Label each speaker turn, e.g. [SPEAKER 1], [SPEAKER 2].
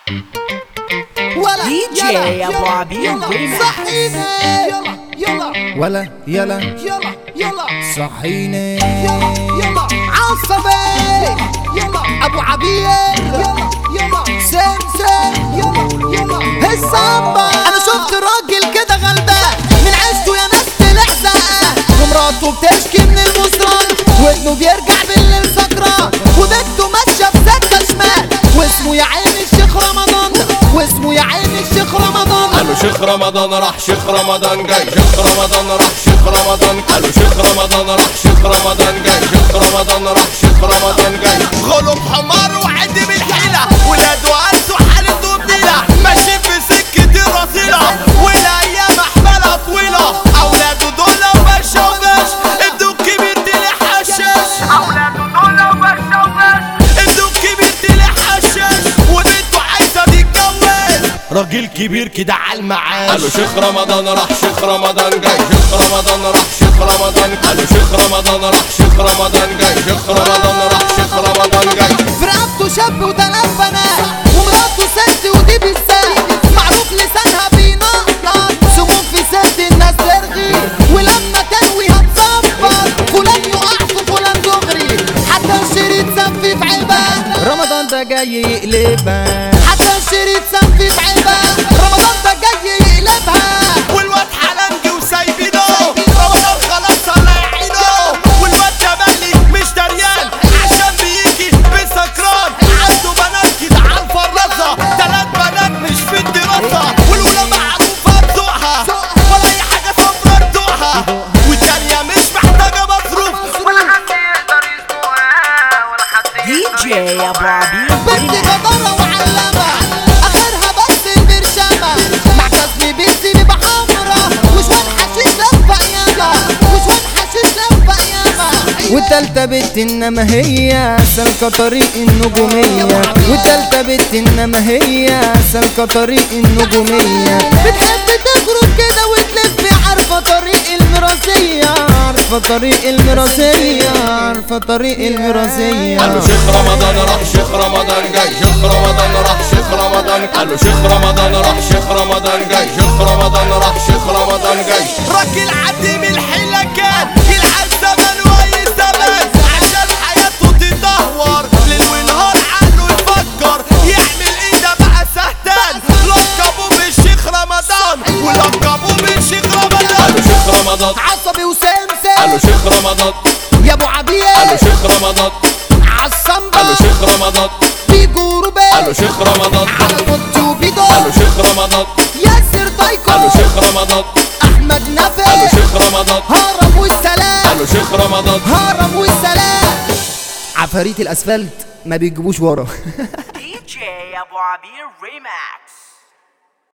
[SPEAKER 1] ولا
[SPEAKER 2] دي جي ابو عبير
[SPEAKER 1] صحيني يلا
[SPEAKER 3] ولا يلا
[SPEAKER 1] يلا
[SPEAKER 3] صحيني
[SPEAKER 1] يلا عصبي يلا ابو عبير يلا سمسم يلا السامبا. انا شفت راجل كده غلبان من عيشته يا ناس تلحزق، ومراته بتشكي من المصران، وابنه بيرجع بالليل سكران، وبنته ماشيه في سكه شمال، واسمه يا عيني الشيخ رمضان، واسمه يا عيني الشيخ رمضان.
[SPEAKER 4] قالوا شيخ رمضان راح شيخ رمضان جاي، شيخ رمضان راح شيخ رمضان. قالوا شيخ رمضان راح شيخ رمضان جاي، شيخ رمضان راح شيخ رمضان جاي. غلب حمار وعدي بالحيلة، ولاده قاسوا حالته بنيلة، ماشي في سكة الرصيلة، والايام احمالها طويلة. اولاده دول وباشا وباش، ابنه الكبير طلع حشاش. اولاده دول وباشا وباش، ابنه الكبير طلع حشاش، وبنته عايزة تتجوز راجل كبير كده عالمعاش. قالوا شيخ رمضان راح شيخ رمضان جاي، شيخ رمضان راح شيخ رمضان. قالوا شيخ رمضان راح شيخ رمضان جاي، شيخ رمضان راح شيخ رمضان جاي.
[SPEAKER 1] في رقبته شاب وتلات بنات، ومراته ست ودي بالسات، معروف لسانها بينقط، سموم في ست الناس ترغي، ولما تروي هتصفر، فلان يقع في فلان دغري، حتى الشريط سنفي في علبة،
[SPEAKER 3] رمضان ده جاي يقلبها،
[SPEAKER 1] حتى الشريط سنفي في علبة، رمضان ده جاي يقلبها.
[SPEAKER 4] والواد حلنجي وسايبينه، رمضان خلاص الله يعينه، والواد ده مالي مش دريان، عشان بيجي بسكران، عنده بنات كده عالفرازة، 3 بنات مش في الدراسة، والأولى معروفة بذوقها، ولا أي حاجة صفرا تدوقها، والتانية مش محتاجة مصروف، ولا حد يقدر يسوقها، ولا حد
[SPEAKER 2] دي جي ابو عبير
[SPEAKER 1] بنت جدارة وعلامة، اخرها بس البرشامة، مع كسب بنتي بحمرا، وشوان حشيش لفة ياما، وشوان حشيش لفة ياما.
[SPEAKER 3] والتالتة بنت انما هي سالكة طريق النجومية، والتالتة بنت انما هي سالكة طريق النجومية،
[SPEAKER 1] بتحب تخرج كده وتلف، عارفة طريق المراسية،
[SPEAKER 3] عارفة طريق المراسية، عارفة طريق المراسية.
[SPEAKER 4] قالوا شيخ رمضان راح شيخ رمضان جاي، شيخ رمضان راح شيخ رمضان. قالوا شيخ رمضان راح شيخ رمضان جاي، شيخ رمضان راح شيخ رمضان جاي. راجل عديم الحيلة كان يلحق زمن واي زمن، عشان حياته تدهور ليل ونهار، عنه يفكر يعمل ايه ده بقى سهتان. لقبوه بالشيخ رمضان، ولقبوه بالشيخ رمضان. قالوا شيخ رمضان
[SPEAKER 1] عصبي وسمسم،
[SPEAKER 4] قالوا شيخ رمضان،
[SPEAKER 1] يا ابو عبير
[SPEAKER 4] قالوا شيخ رمضان،
[SPEAKER 1] عالصنبا،
[SPEAKER 4] قالوا شيخ رمضان،
[SPEAKER 1] بيجوروا بيه
[SPEAKER 4] قالوا شيخ رمضان،
[SPEAKER 1] على موتي وبيدو،
[SPEAKER 4] قالوا شيخ رمضان،
[SPEAKER 1] ياسر دايكو،
[SPEAKER 4] قالوا شيخ رمضان،
[SPEAKER 1] احمد
[SPEAKER 4] قالوا
[SPEAKER 1] نفي،
[SPEAKER 4] شيخ رمضان،
[SPEAKER 1] هرم والسلام،
[SPEAKER 4] قالوا شيخ رمضان.
[SPEAKER 1] هرم والسلام.
[SPEAKER 3] عفاريت الاسفلت ما بيجيبوش ورا.
[SPEAKER 2] دي جي ابو عبير ريماكس.